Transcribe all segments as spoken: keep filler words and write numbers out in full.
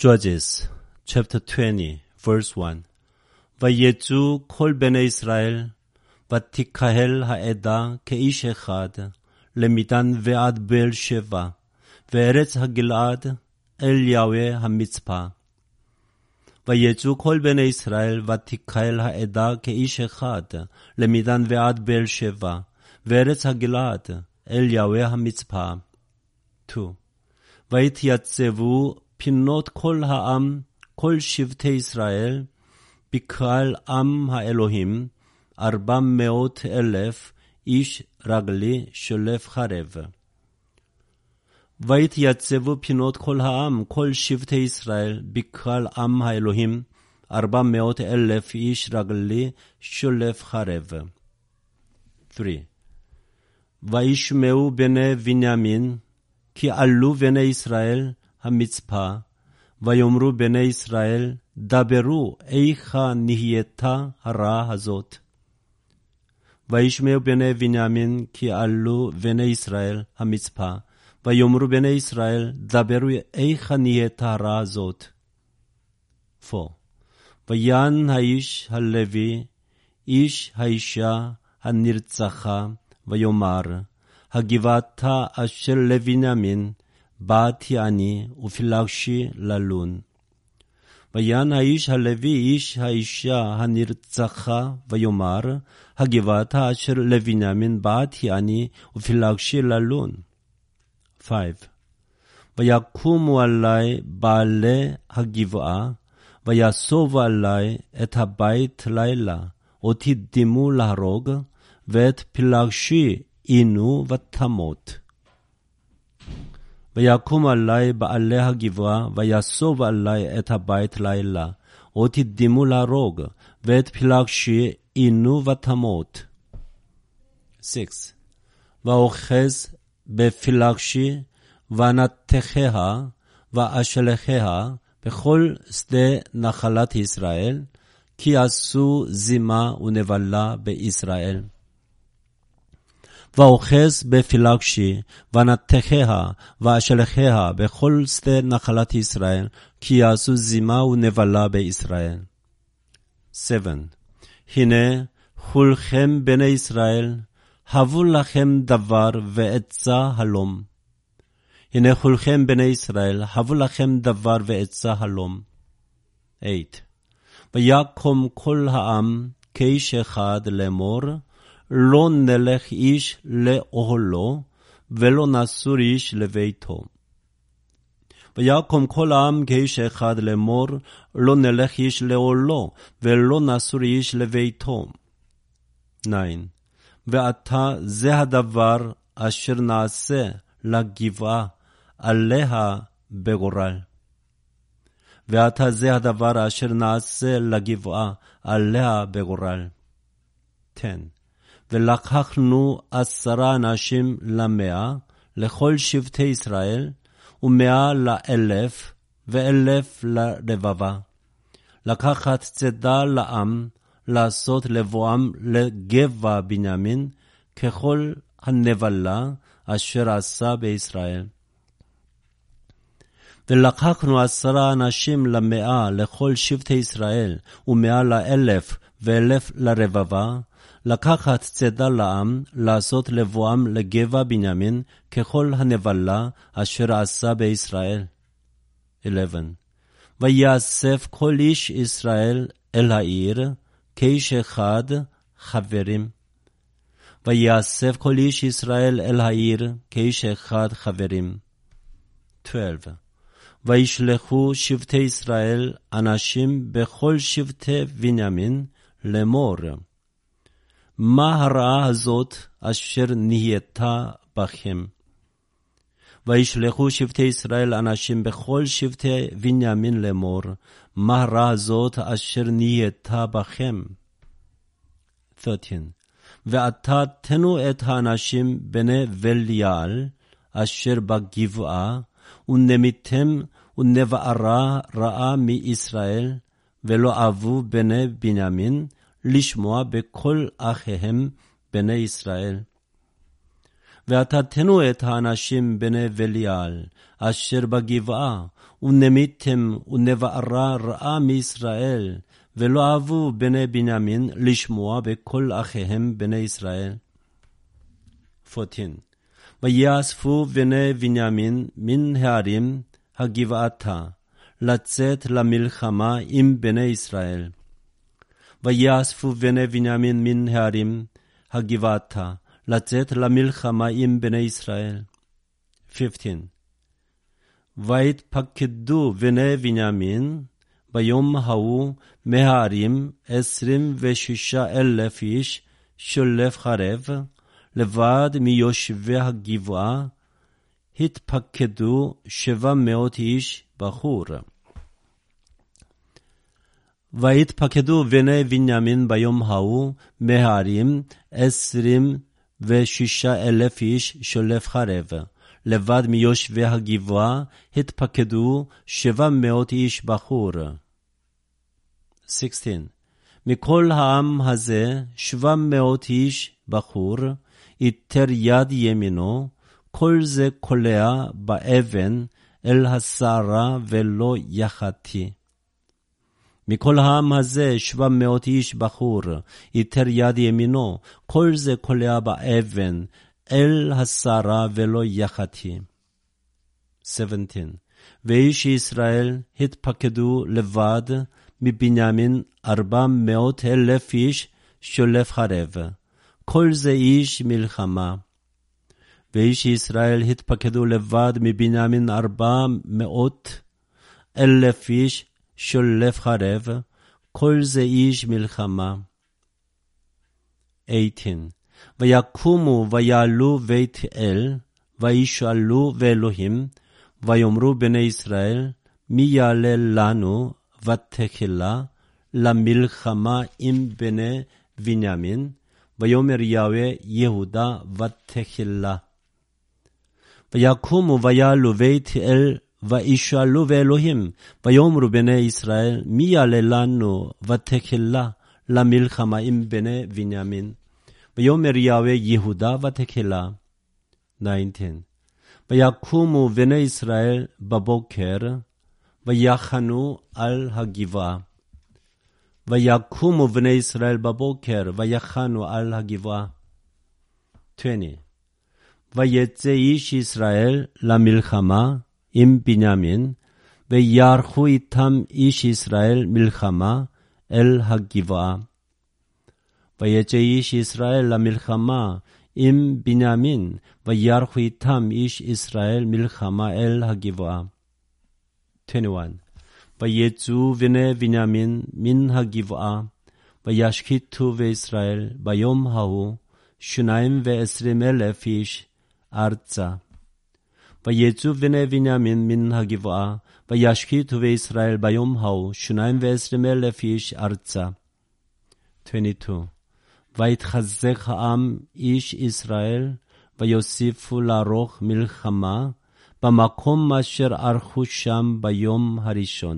Judges chapter twenty verse one. ויצאו כל בני ישראל ותיקהל העדה כאיש אחד למדן ועד באר שבע וארץ הגלעד אל יהוה המצפה. ויצאו כל בני ישראל ותיקהל העדה כאיש אחד למדן ועד באר שבע וארץ הגלעד אל יהוה המצפה. two. ויתייצבו פינות כל העם כל שבטי ישראל בקהל עם האלוהים ארבע מאות אלף איש רגלי שולף חרב. ויתייצבו פינות כל העם כל שבטי ישראל בקהל עם האלוהים ארבע מאות אלף איש רגלי שולף חרב. three. וישמעו בני בנימין כי עלו בני ישראל המצפה, ויאמרו בני ישראל, דברו איכה נהייתה הרעה הזאת. וישמעו בני בנימין כי עלו בני ישראל המצפה, ויאמרו בני ישראל, דברו איכה נהייתה הרעה הזאת. four. ויען האיש הלוי, איש האישה הנרצחה, ויאמר, הגבעתה אשר לבנימין, באתי אני ופילגשי ללון. ויען האיש הלוי איש האישה הנרצחה ויאמר, הגבעתה אשר לבנימין באתי אני ופילגשי ללון. five. ויקומו עלי בעלי הגבעה, ויסובו עלי את הבית לילה, אותי דימו להרוג, ואת פילגשי עינו ותמות. ויקום עלי בעלי הגבעה, ויסוב עלי את הבית לילה, אותי דימו להרוג, ואת פילגשי עינו ותמות. six. ואוחז בפילגשי, ונתחיה, ואשלחיה, בכל שדה נחלת ישראל, כי עשו זימה ונבלה בישראל. ואוחז בפילגשי, ונתחיה, ואשלחיה בכל שדה נחלת ישראל, כי יעשו זימה ונבלה בישראל. seven. הנה, כולכם בני ישראל, הבו לכם דבר ועצה הלום. הנה כולכם בני ישראל, הבו לכם דבר ועצה הלום. eight. ויקום כל העם כאיש אחד לאמור, לא נלך איש לאוהלו, ולא נסור איש לביתו. ויקום כל העם כאיש אחד לאמור, לא נלך איש לאוהלו, ולא נסור איש לביתו. nine. ועתה זה הדבר אשר נעשה לגבעה עליה בגורל. ועתה זה הדבר אשר נעשה לגבעה עליה בגורל. ten. ולקחנו עשרה אנשים למאה, לכל שבטי ישראל, ומאה לאלף, ואלף לרבבה. לקחת צדה לעם, לעשות לבואם לגבע בנימין, ככל הנבלה אשר עשה בישראל. ולקחנו עשרה אנשים למאה, לכל שבטי ישראל, ומאה לאלף, ואלף לרבבה, לקחת צדה לעם, לעשות לבואם לגבע בנימין, ככל הנבלה אשר עשה בישראל. eleven. ויאסף כל איש ישראל אל העיר, כאיש אחד חברים. ויאסף כל איש ישראל אל העיר, כאיש אחד חברים. twelve. וישלחו שבטי ישראל אנשים בכל שבטי בנימין לאמור, מה הרעה הזאת אשר נהייתה בכם? וישלחו שבטי ישראל אנשים בכל שבטי בנימין לאמור, מה הרעה הזאת אשר נהייתה בכם? thirteen. ועתה תנו את האנשים בני בליעל, אשר בגבעה, ונמיתם ונבערה רעה מישראל, ולא אהבו בני בנימין, לשמוע בכל אחיהם בני ישראל. ועתתנו את האנשים בני בליעל, אשר בגבעה, ונמיתם ונבערה רעה מישראל, ולא אהבו בני בנימין לשמוע בכל אחיהם בני ישראל. ארבע עשרה. ויאספו בני בנימין מן הערים הגבעתה, לצאת למלחמה עם בני ישראל. ויאספו בני בנימין מן הערים הגבעתה, לצאת למלחמה עם בני ישראל. חמש עשרה. ויתפקדו בני בנימין ביום ההוא מהערים עשרים ושישה אלף איש שולף חרב, לבד מיושבי הגבעה התפקדו שבע מאות איש בחור. ויתפקדו בני בנימין ביום ההוא מהערים עשרים ושישה אלף איש שולף חרב, לבד מיושבי הגבעה התפקדו שבע מאות איש בחור. שש עשרה. מכל העם הזה שבע מאות איש בחור, יתר יד ימינו, כל זה קולע באבן אל הסערה ולא יחתי. מכל העם הזה שבע מאות איש בחור, יתר יד ימינו, כל זה קולע באבן אל הסערה ולא יחתי. שבע עשרה. ואיש ישראל התפקדו לבד מבנימין ארבע מאות אלף איש שולף חרב, כל זה איש מלחמה. ואיש ישראל התפקדו לבד מבנימין ארבע מאות אלף איש שולף חרב, כל זה איש מלחמה. שמונה עשרה. ויקומו ויעלו בית אל, וישאלו באלוהים, ויאמרו בני ישראל, מי יעלה לנו ותחילה למלחמה עם בני בנימין? ויאמר יהוה יהודה ותחילה. ויקומו ויעלו בית אל, וישאלו באלוהים, ויאמרו בני ישראל, מי יעלה לנו ותחילה למלחמה עם בני בנימין? ויאמר יהוה יהודה ותחילה. תשע עשרה. ויקומו בני ישראל בבוקר, ויחנו על הגבעה. ויקומו בני ישראל בבוקר, ויחנו על הגבעה. עשרים. ויצא איש ישראל למלחמה עם בנימין, ויערכו איתם איש ישראל מלחמה אל הגבעה. ויצא איש ישראל למלחמה עם בנימין, ויערכו איתם איש ישראל מלחמה אל הגבעה. עשרים ואחת. ויצאו בני בנימין מן הגבעה, וישחיתו בישראל ביום ההוא שניים ועשרים אלף איש ארצה. ויצאו בני בנימין מן הגבעה, וישחיתו בישראל ביום ההוא שניים ועשרים אלף איש ארצה. עשרים ושתיים. ויתחזק העם איש ישראל, ויוסיפו לערוך מלחמה במקום אשר ערכו שם ביום הראשון.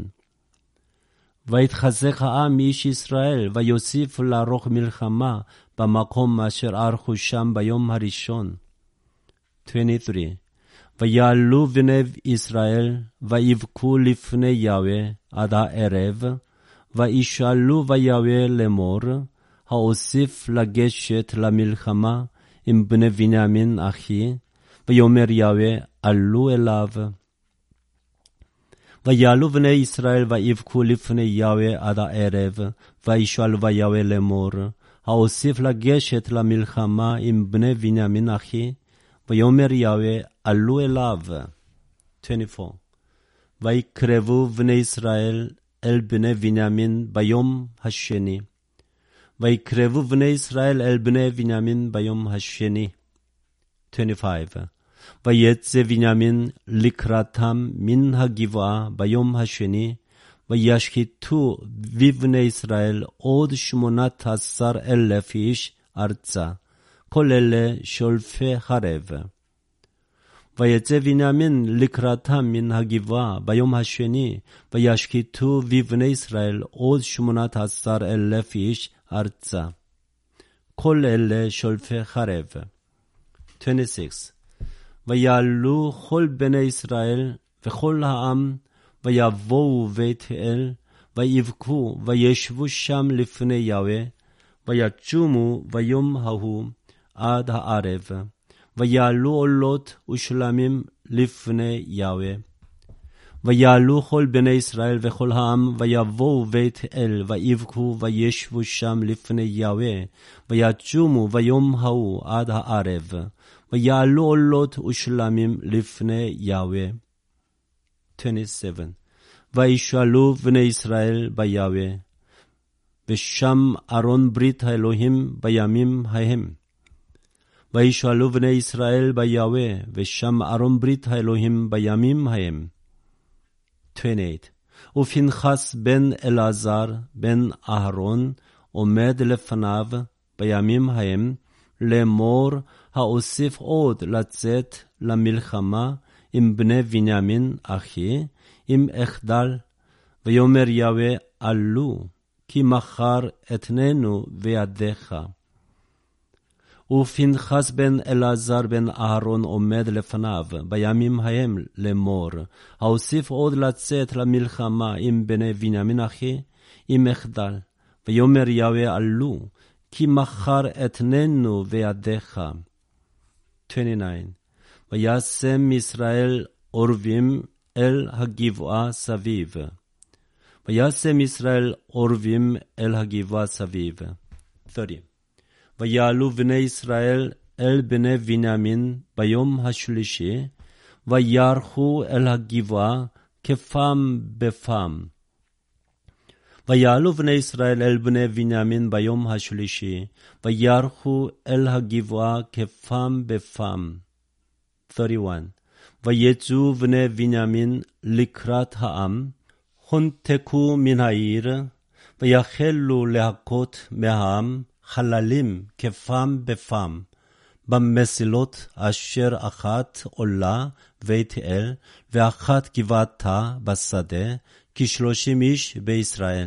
ויתחזק העם איש ישראל, ויוסיפו לערוך מלחמה במקום אשר ערכו שם ביום הראשון. עשרים ושלוש. ויעלו בני ישראל, ויבכו לפני יהוה עד הערב, וישאלו ביהוה לאמור, האוסיף לגשת למלחמה עם בני בנימין אחי? ויאמר יהוה, עלו אליו. ויעלו בני ישראל ויבכו לפני יהוה עד הערב, וישאלו ביהוה לאמור, האוסיף לגשת למלחמה עם בני בנימין אחי? ויאמר יהוה, עלו אליו. עשרים וארבע. ויקרבו בני ישראל אל בני בנימין ביום השני. ויקרבו בני ישראל אל בני בנימין ביום השני. עשרים וחמש. ויצא בנימין לקראתם מן הגבעה ביום השני, וישחיתו בבני ישראל עוד שמונת עשר אלף איש ארצה, כל אלה שולפי חרב. ויצא בנימין לקראתם מן הגבעה ביום השני, וישחיתו בבני ישראל עוד שמונת עשר אלף איש ארצה, כל אלה שולפי חרב. twenty-six. ויעלו כל בני ישראל וכל העם, ויבואו בית אל, ויבכו, וישבו שם לפני יהוה, ויצומו ביום ההוא עד הערב, ויעלו עולות ושלמים לפני יהוה. ויעלו כל בני ישראל וכל העם, ויבואו בית אל, ויבכו, וישבו שם לפני יהוה, ויצומו ביום ההוא עד הערב, ויעלו עולות ושלמים לפני יהוה. twenty-seven. וישאלו בני ישראל ביהוה, ושם ארון ברית האלוהים בימים ההם. וישאלו בני ישראל ביהוה, ושם ארון ברית האלוהים בימים ההם. twenty-eight. ופנחס בן אלעזר בן אהרון עומד לפניו בימים ההם, לאמור, האוסיף עוד לצאת למלחמה עם בני בנימין אחי, אם אחדל. ויאמר יהוה, עלו, כי מחר אתננו בידיך. ופנחס בן אלעזר בן אהרון עומד לפניו בימים ההם לאמור, האוסיף עוד לצאת למלחמה עם בני בנימין אחי, אם אחדל. ויאמר יהוה, עלו, כי מחר אתננו בידיך. twenty-nine. וישם ישראל עורבים אל הגבעה סביב. וישם ישראל עורבים אל הגבעה סביב. thirty. ויעלו בני ישראל אל בני בנימין ביום השלישי, ויערכו אל הגבעה כפעם בפעם. ויעלו בני ישראל אל בני בנימין ביום השלישי, ויערכו אל הגבעה כפעם בפעם. thirty-one. ויצאו בני בנימין לקראת העם, הונתקו מן העיר, ויחלו להכות מהעם חללים כפעם בפעם, במסילות אשר אחת עולה בית אל, ואחת גבעתה בשדה, כשלושים איש בישראל.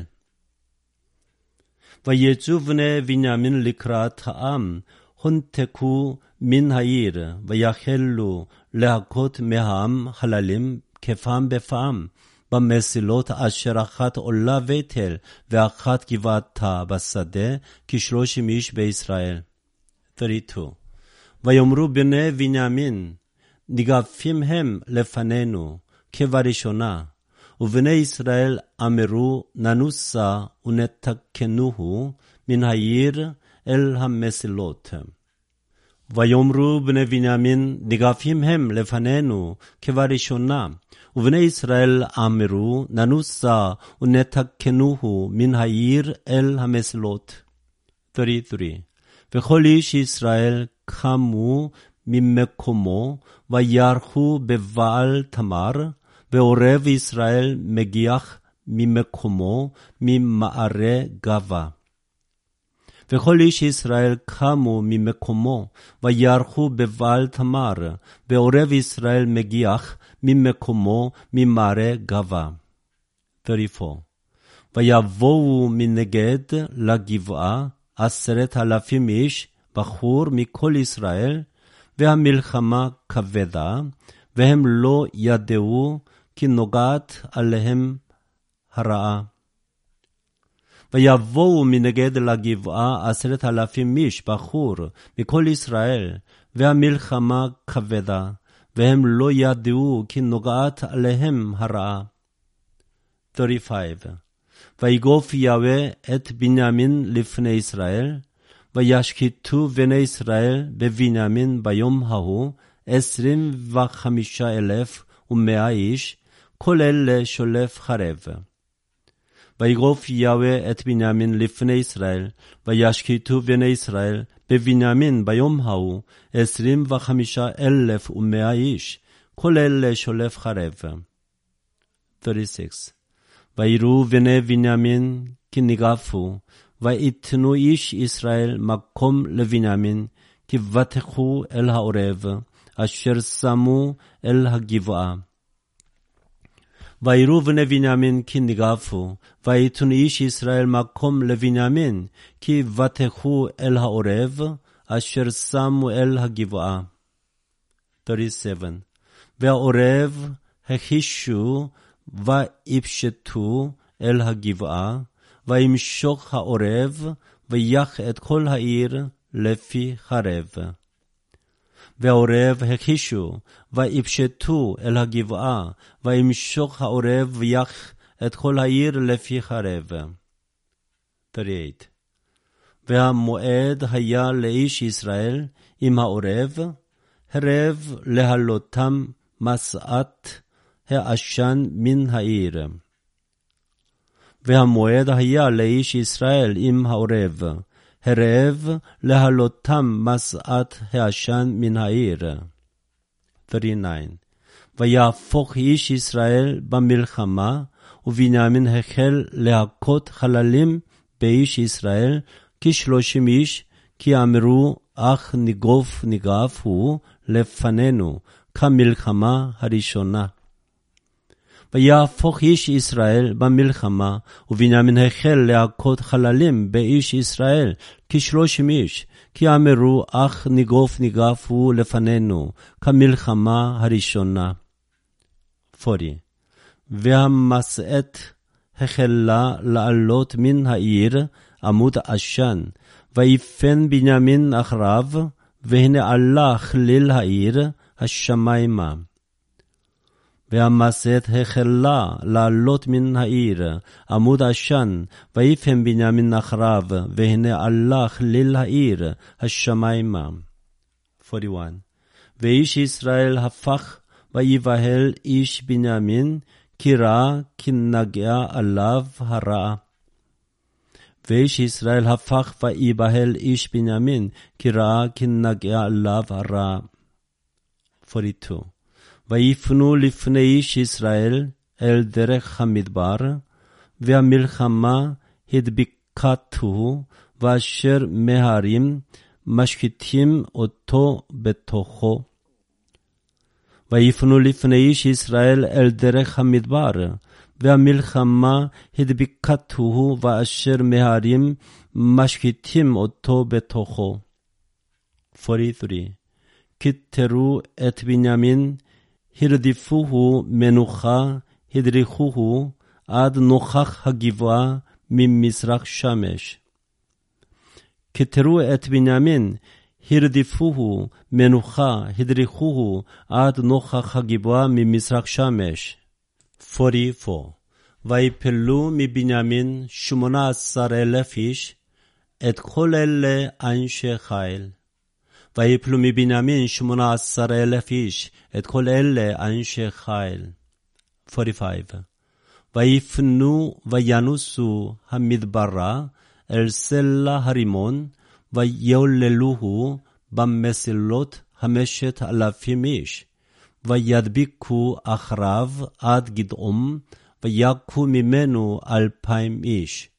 ויצאו בני בנימין לקראת העם, הונתקו מן העיר, ויחלו להכות מהעם חללים כפעם בפעם, במסילות אשר אחת עולה בית אל, ואחת גבעתה בשדה, כשלושים איש בישראל. thirty-two. ויאמרו בני בנימין, ניגפים הם לפנינו, כבראשונה, ובני ישראל אמרו, ננוסה ונתקנוהו מן העיר אל המסילות. ויאמרו בני בנימין, ניגפים הם לפנינו, כבראשונה, ובני ישראל אמרו, ננוסה ונתקנוהו מן העיר אל המסילות. thirty-three. וכל איש ישראל קמו ממקומו, ויערכו בבעל תמר, ועורב ישראל מגיח ממקומו, ממערה גבה. וכל איש ישראל קמו ממקומו, ויערכו בבעל תמר, ועורב ישראל מגיח ממקומו, ממערה גבה. thirty-four. ויבואו מנגד לגבעה עשרת אלפים איש, בחור מכל ישראל, והמלחמה כבדה, והם לא ידעו כי נוגעת עליהם הרעה. ויבואו מנגד לגבעה עשרת אלפים איש, בחור מכל ישראל, והמלחמה כבדה, והם לא ידעו כי נוגעת עליהם הרעה. thirty-five. ויגוף יהוה את בנימין לפני ישראל, וישחיתו בני ישראל בבנימין ביום ההוא עשרים וחמישה אלף ומאה איש, כל אלה שולף חרב. ויגוף יהוה את בנימין לפני ישראל, וישחיתו בני ישראל בבנימין ביום ההוא עשרים וחמישה אלף ומאה איש, כל אלה שולף חרב. thirty-six. ויראו בני בנימין כי ניגפו, ויתנו איש ישראל מקום לבנימין, כי בטחו אל העורב, אשר שמו אל הגבעה. ויראו בני בנימין כי ניגפו, ויתנו איש ישראל מקום לבנימין, כי בטחו אל העורב, אשר שמו אל הגבעה. thirty-seven. והעורב החישו ויפשטו אל הגבעה, וימשוך העורב ויח את כל העיר לפי חרב. והעורב החישו ויפשטו אל הגבעה, וימשוך העורב ויח את כל העיר לפי חרב. thirty-eight. והמועד היה לאיש ישראל עם העורב, הרב להעלותם משאת העשן מן העיר. והמועד היה לאיש ישראל עם העורב, הרב להעלותם משאת העשן מן העיר. thirty-nine. ויהפוך איש ישראל במלחמה, ובנימין החל להכות חללים באיש ישראל, כשלושים איש, כי אמרו, אך ניגוף ניגף הוא לפנינו, כמלחמה הראשונה. ויהפוך איש ישראל במלחמה, ובנימין החל להכות חללים באיש ישראל, כשלושים איש, כי אמרו, אך ניגוף ניגף הוא לפנינו, כמלחמה הראשונה. forty. והמשאת החלה לעלות מן העיר עמוד עשן, ויפן בנימין אחריו, והנה עלה כליל העיר השמיימה. והמשאת החלה לעלות מן העיר עמוד עשן, ויפן בנימין אחריו, והנה עלה כליל העיר השמיימה. forty-one. ואיש ישראל הפך ויבהל איש בנימין, כי ראה כי נגע עליו הרע. ואיש ישראל הפך ויבהל איש בנימין, כי ראה כי נגע עליו הרע. forty-two. ויפנו לפני איש ישראל אל דרך המדבר, והמלחמה הדביקתו, ואשר מהרים משחיתים אותו בתוכו. ויפנו לפני איש ישראל אל דרך המדבר, והמלחמה הדביקתו, ואשר מהרים משחיתים אותו בתוכו. forty-three. כתרו את בנימין, הרדיפוהו מנוחה, הדריכוהו עד נוכח הגבעה ממזרח שמש. כתרו את בנימין, הרדיפוהו מנוחה, הדריכוהו עד נוכח הגבעה ממזרח שמש. forty-four. ויפלו מבנימין שמונה עשר אלף איש, את כל אלה אנשי חיל. ויפלו מבנימין שמונה עשר אלף איש, את כל אלה אנשי חיל. forty-five. ויפנו וינוסו המדברה אל סלע הרימון, ויוללוהו במסילות חמשת אלפים איש, וידביקו אחריו עד גדעום, ויכו ממנו אלפיים איש.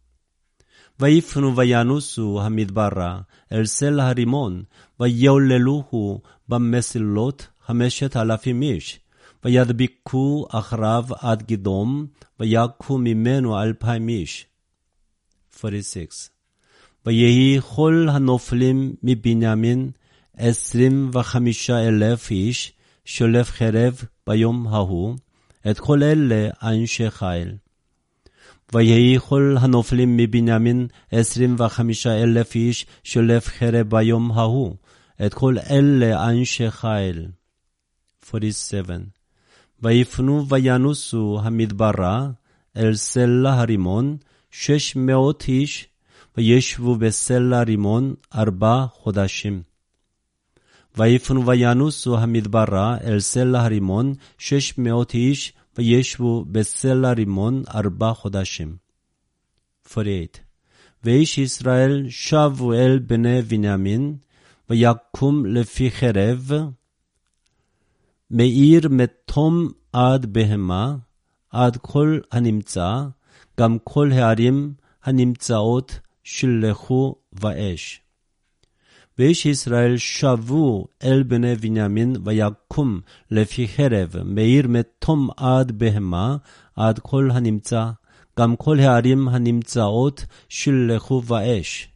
ויפנו וינוסו המדברה אל סלע הרימון, ויוללוהו במסילות חמשת אלפים איש, וידביקו אחריו עד גדעום, ויכו ממנו אלפיים איש. forty-six. ויהי כל הנופלים מבנימין עשרים וחמישה אלף איש, שולף חרב ביום ההוא, את כל אלה אנשי חיל. ויהי כל הנופלים מבנימין עשרים וחמישה אלף איש, שולף חרב ביום ההוא, את כל אלה אנשי חיל. forty-seven. ויפנו וינוסו המדברה אל סלע הרימון שש מאות איש, וישבו בסלע רימון ארבע חודשים. ויפנו וינוסו המדברה אל סלע הרימון שש מאות איש, וישבו בסלע רימון ארבע חודשים. forty-eight. ואיש ישראל שבו אל בני בנימין, ויקום לפי חרב, מאיר מתום עד בהמה, עד כל הנמצא, גם כל הערים הנמצאות שלחו באש. ואיש ישראל שבו אל בני בנימין, ויקום לפי חרב, מאיר מתום עד בהמה, עד כל הנמצא, גם כל הערים הנמצאות שלחו באש.